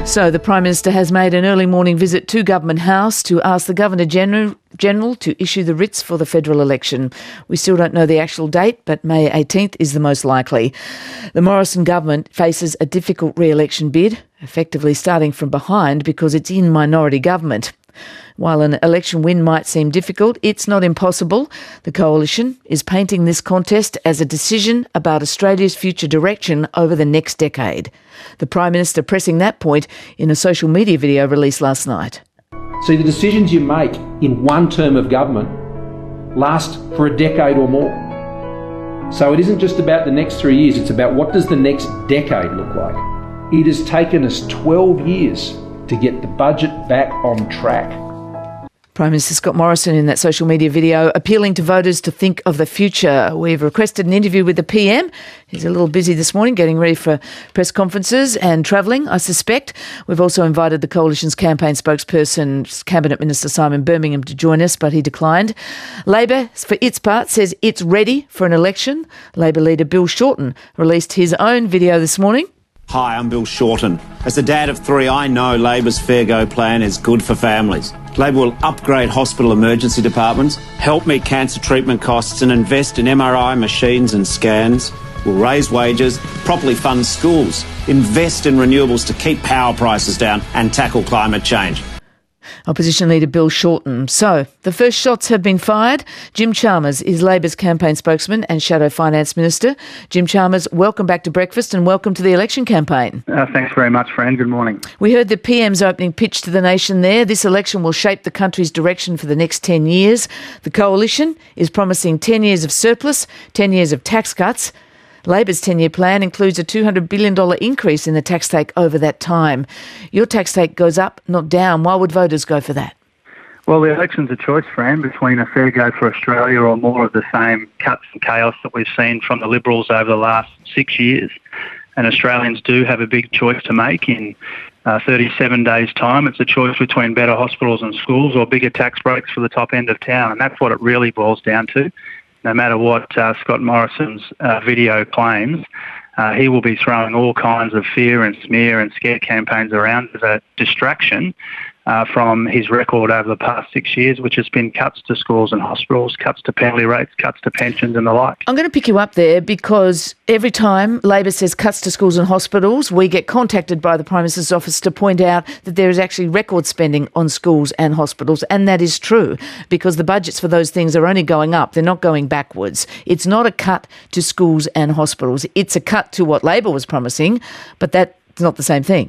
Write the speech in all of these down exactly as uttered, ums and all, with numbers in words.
So the Prime Minister has made an early morning visit to Government House to ask the Governor-General General to issue the writs for the federal election. We still don't know the actual date, but May eighteenth is the most likely. The Morrison government faces a difficult re-election bid, effectively starting from behind because it's in minority government. While an election win might seem difficult, it's not impossible. The Coalition is painting this contest as a decision about Australia's future direction over the next decade. The Prime Minister pressing that point in a social media video released last night. See, the decisions you make in one term of government last for a decade or more. So it isn't just about the next three years, it's about what does the next decade look like. It has taken us twelve years to get the budget back on track. Prime Minister Scott Morrison in that social media video appealing to voters to think of the future. We've requested an interview with the P M. He's a little busy this morning getting ready for press conferences and travelling, I suspect. We've also invited the Coalition's campaign spokesperson, Cabinet Minister Simon Birmingham, to join us, but he declined. Labor, for its part, says it's ready for an election. Labor leader Bill Shorten released his own video this morning. Hi, I'm Bill Shorten. As the dad of three, I know Labor's Fair Go plan is good for families. Labor will upgrade hospital emergency departments, help meet cancer treatment costs and invest in M R I machines and scans. We'll raise wages, properly fund schools, invest in renewables to keep power prices down and tackle climate change. Opposition leader Bill Shorten. So, the first shots have been fired. Jim Chalmers is Labor's campaign spokesman and Shadow Finance Minister. Jim Chalmers, welcome back to Breakfast and welcome to the election campaign. Uh, thanks very much, Fran. Good morning. We heard the P M's opening pitch to the nation there. This election will shape the country's direction for the next ten years. The Coalition is promising ten years of surplus, ten years of tax cuts. Labor's ten-year plan includes a two hundred billion dollars increase in the tax take over that time. Your tax take goes up, not down. Why would voters go for that? Well, the election's a choice, Fran, between a fair go for Australia or more of the same cuts and chaos that we've seen from the Liberals over the last six years. And Australians do have a big choice to make in uh, thirty-seven days' time. It's a choice between better hospitals and schools or bigger tax breaks for the top end of town. And that's what it really boils down to. No matter what uh, Scott Morrison's uh, video claims, uh, he will be throwing all kinds of fear and smear and scare campaigns around as a distraction uh, from his record over the past six years, which has been cuts to schools and hospitals, cuts to penalty rates, cuts to pensions and the like. I'm going to pick you up there because every time Labor says cuts to schools and hospitals, we get contacted by the Prime Minister's office to point out that there is actually record spending on schools and hospitals, and that is true because the budgets for those things are only going up. They're not going backwards. It's not a cut to schools and hospitals. It's a cut to what Labor was promising, but that's not the same thing.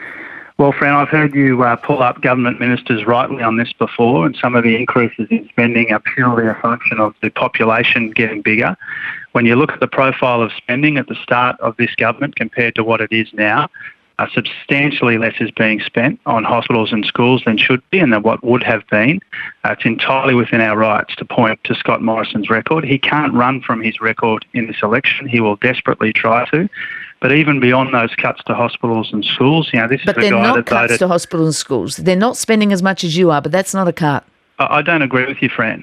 Well, Fran, I've heard you uh, pull up government ministers rightly on this before, and some of the increases in spending are purely a function of the population getting bigger. When you look at the profile of spending at the start of this government compared to what it is now, uh, substantially less is being spent on hospitals and schools than should be and than what would have been. Uh, it's entirely within our rights to point to Scott Morrison's record. He can't run from his record in this election. He will desperately try to. But even beyond those cuts to hospitals and schools, you know, this but is a guy that voted... But they're not cuts to hospitals and schools. They're not spending as much as you are, but that's not a cut. I don't agree with you, Fran.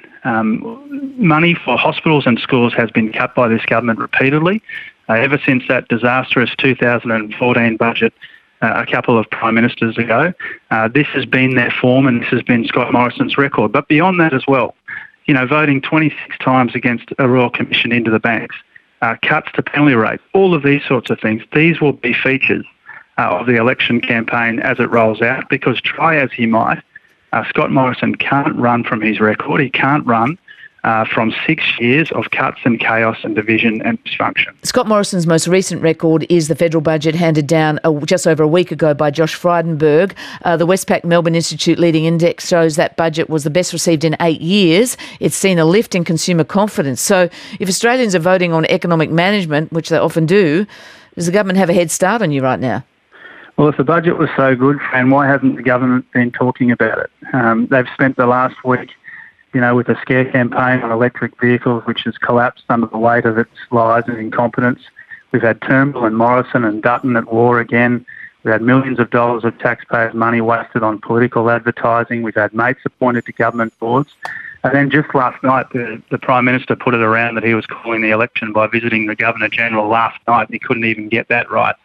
Um, money for hospitals and schools has been cut by this government repeatedly. Uh, ever since that disastrous two thousand fourteen budget uh, a couple of prime ministers ago, uh, this has been their form and this has been Scott Morrison's record. But beyond that as well, you know, voting twenty-six times against a Royal Commission into the banks, Uh, cuts to penalty rates, all of these sorts of things. These will be features uh, of the election campaign as it rolls out because try as he might, uh, Scott Morrison can't run from his record. He can't run uh, from six years of cuts and chaos and division and dysfunction. Scott Morrison's most recent record is the federal budget handed down uh, just over a week ago by Josh Frydenberg. Uh, the Westpac Melbourne Institute leading index shows that budget was the best received in eight years. It's seen a lift in consumer confidence. So if Australians are voting on economic management, which they often do, does the government have a head start on you right now? Well, if the budget was so good, Fran, why hasn't the government been talking about it? Um, they've spent the last week you know, with a scare campaign on electric vehicles, which has collapsed under the weight of its lies and incompetence. We've had Turnbull and Morrison and Dutton at war again. We've had millions of dollars of taxpayers' money wasted on political advertising. We've had mates appointed to government boards. And then just last night, the, the Prime Minister put it around that he was calling the election by visiting the Governor-General last night. He couldn't even get that right.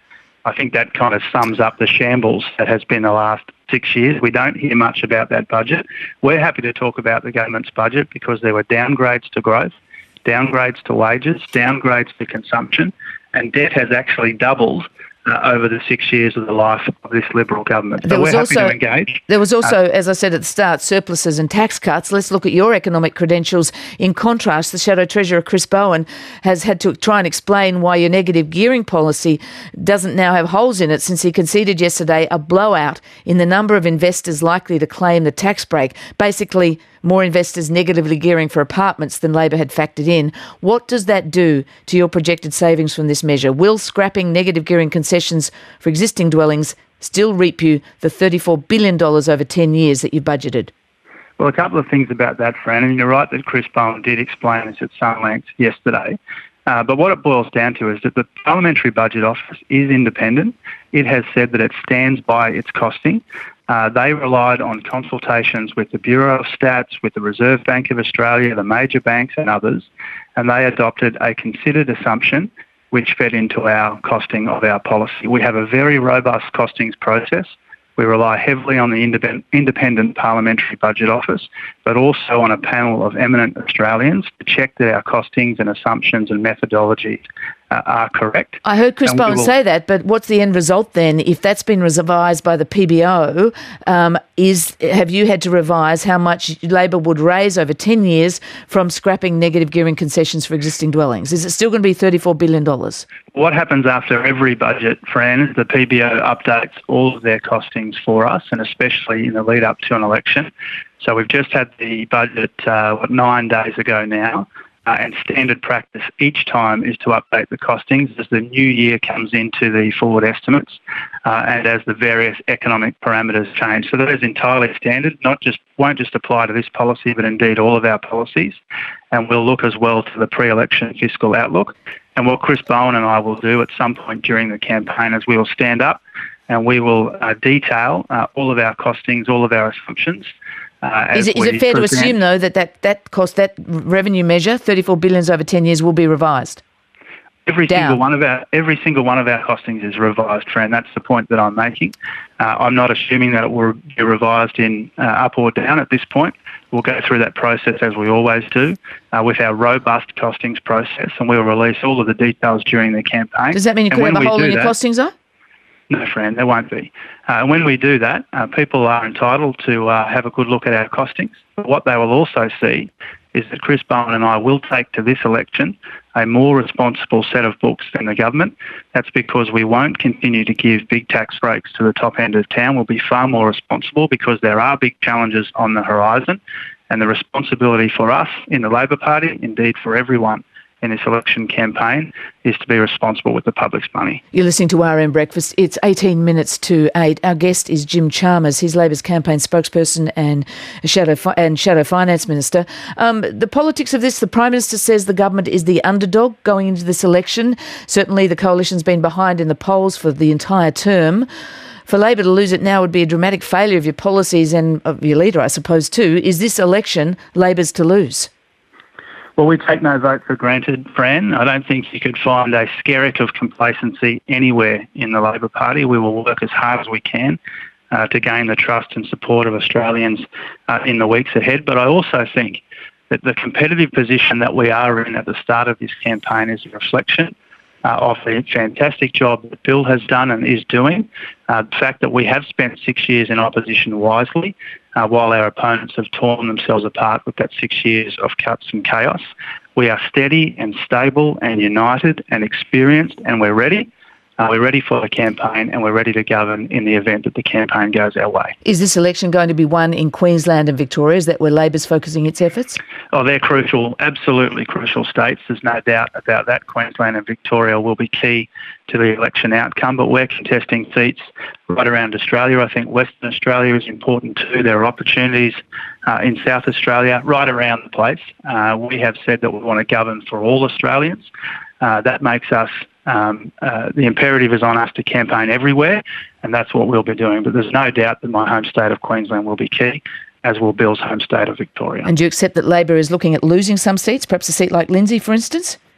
I think that kind of sums up the shambles that has been the last six years. We don't hear much about that budget. We're happy to talk about the government's budget because there were downgrades to growth, downgrades to wages, downgrades to consumption, and debt has actually doubled Uh, over the six years of the life of this Liberal government. So there was we're happy also, to engage. There was also, uh, as I said at the start, surpluses and tax cuts. Let's look at your economic credentials. In contrast, the Shadow Treasurer, Chris Bowen, has had to try and explain why your negative gearing policy doesn't now have holes in it, since he conceded yesterday a blowout in the number of investors likely to claim the tax break. Basically, more investors negatively gearing for apartments than Labor had factored in. What does that do to your projected savings from this measure? Will scrapping negative gearing concessions for existing dwellings still reap you the thirty-four billion dollars over ten years that you've budgeted? Well, a couple of things about that, Fran, and you're right that Chris Bowen did explain this at some length yesterday. Uh, but what it boils down to is that the Parliamentary Budget Office is independent. It has said that it stands by its costing. Uh, they relied on consultations with the Bureau of Stats, with the Reserve Bank of Australia, the major banks and others, and they adopted a considered assumption which fed into our costing of our policy. We have a very robust costings process. We rely heavily on the independent, independent Parliamentary Budget Office, but also on a panel of eminent Australians to check that our costings and assumptions and methodologies uh, are correct. I heard Chris And Bowen will- say that, but what's the end result then? If that's been revised by the P B O, um, is have you had to revise how much Labor would raise over ten years from scrapping negative gearing concessions for existing dwellings? Is it still going to be thirty-four billion dollars? What happens after every budget, Fran, is the P B O updates all of their costings for us, and especially in the lead up to an election. So we've just had the budget, uh, what, nine days ago now, uh, and standard practice each time is to update the costings as the new year comes into the forward estimates uh, and as the various economic parameters change. So that is entirely standard, not just won't just apply to this policy, but indeed all of our policies. And we'll look as well to the pre-election fiscal outlook. And what Chris Bowen and I will do at some point during the campaign is we will stand up and we will uh, detail uh, all of our costings, all of our assumptions. Uh, Is it, is it fair to assume, though, that that, that cost, that revenue measure, thirty-four billion dollars over ten years, will be revised? Every Down. single one of our every single one of our costings is revised, Fran. That's the point that I'm making. Uh, I'm not assuming that it will be revised in uh, up or down at this point. We'll go through that process as we always do uh, with our robust costings process, and we'll release all of the details during the campaign. Does that mean you And could when have a we hole do in your that- costings, though? No, Fran, there won't be. Uh, and when we do that, uh, people are entitled to uh, have a good look at our costings. But what they will also see is that Chris Bowen and I will take to this election a more responsible set of books than the government. That's because we won't continue to give big tax breaks to the top end of town. We'll be far more responsible because there are big challenges on the horizon. And the responsibility for us in the Labor Party, indeed for everyone in this election campaign, is to be responsible with the public's money. You're listening to R M Breakfast. It's eighteen minutes to eight. Our guest is Jim Chalmers. He's Labor's campaign spokesperson and shadow fi- and shadow finance minister. Um, the politics of this, the Prime Minister says the government is the underdog going into this election. Certainly the coalition's been behind in the polls for the entire term. For Labor to lose it now would be a dramatic failure of your policies and of your leader, I suppose, too. Is this election Labor's to lose? Well, we take no vote for granted, Fran. I don't think you could find a skerrick of complacency anywhere in the Labor Party. We will work as hard as we can uh, to gain the trust and support of Australians uh, in the weeks ahead. But I also think that the competitive position that we are in at the start of this campaign is a reflection uh, of the fantastic job that Bill has done and is doing. Uh, the fact that we have spent six years in opposition wisely, Uh, while our opponents have torn themselves apart with that six years of cuts and chaos. We are steady and stable and united and experienced, and we're ready. Uh, we're ready for the campaign, and we're ready to govern in the event that the campaign goes our way. Is this election going to be won in Queensland and Victoria? Is that where Labor's focusing its efforts? Oh, they're crucial, absolutely crucial states. There's no doubt about that. Queensland and Victoria will be key to the election outcome, but we're contesting seats right around Australia. I think Western Australia is important too. There are opportunities uh, in South Australia, right around the place. Uh, we have said that we want to govern for all Australians. Uh, that makes us, um, uh, the imperative is on us to campaign everywhere, and that's what we'll be doing. But there's no doubt that my home state of Queensland will be key, as will Bill's home state of Victoria. And do you accept that Labor is looking at losing some seats, perhaps a seat like Lindsay, for instance?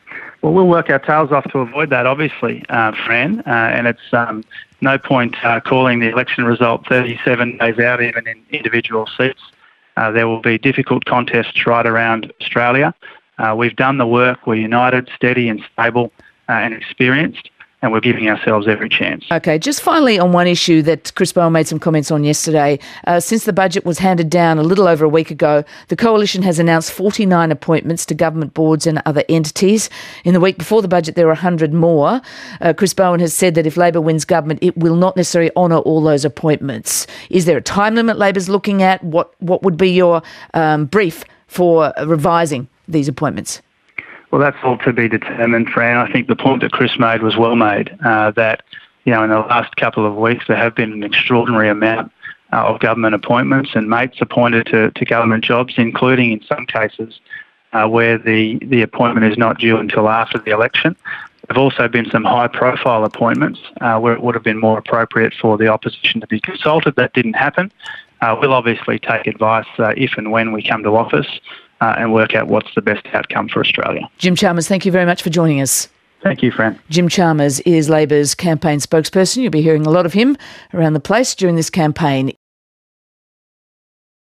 Well, we'll work our tails off to avoid that, obviously, uh, Fran, uh, and it's um, no point uh, calling the election result thirty-seven days out, even in individual seats. Uh, there will be difficult contests right around Australia. Uh, we've done the work. We're united, steady and stable uh, and experienced, and we're giving ourselves every chance. Okay, just finally on one issue that Chris Bowen made some comments on yesterday. Uh, since the budget was handed down a little over a week ago, the Coalition has announced forty-nine appointments to government boards and other entities. In the week before the budget, there were one hundred more. Uh, Chris Bowen has said that if Labor wins government, it will not necessarily honour all those appointments. Is there a time limit Labor's looking at? What, what would be your um, brief for revising these appointments? Well, that's all to be determined, Fran. I think the point that Chris made was well made, uh, that, you know, in the last couple of weeks there have been an extraordinary amount uh, of government appointments and mates appointed to, to government jobs, including in some cases uh, where the, the appointment is not due until after the election. There have also been some high-profile appointments uh, where it would have been more appropriate for the opposition to be consulted. That didn't happen. Uh, we'll obviously take advice uh, if and when we come to office uh, and work out what's the best outcome for Australia. Jim Chalmers, thank you very much for joining us. Thank you, Fran. Jim Chalmers is Labor's campaign spokesperson. You'll be hearing a lot of him around the place during this campaign.